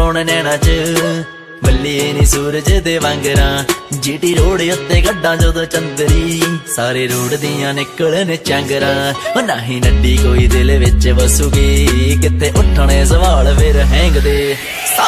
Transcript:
ਹੁਣ ਨੈਣਾ च ਬੱਲੇ ਨੀ ਸੂਰਜ ਦੇ ਵਾਂਗਰਾਂ ਜੀਟੀ ਰੋਡ ਉੱਤੇ ਗੱਡਾਂ ਜਦੋਂ ਚੰਦਰੀ ਸਾਰੇ ਰੋਡ ਦੀਆਂ ਨਿਕਲਣ ਚੰਗਰਾਂ ਨਹੀਂ ਨੱਡੀ ਕੋਈ ਦਿਲ ਵਿੱਚ ਵਸੂਗੀ ਕਿਤੇ ਉੱਠਣੇ ਸਵਾਲ ਫਿਰ ਹੈਂਗਦੇ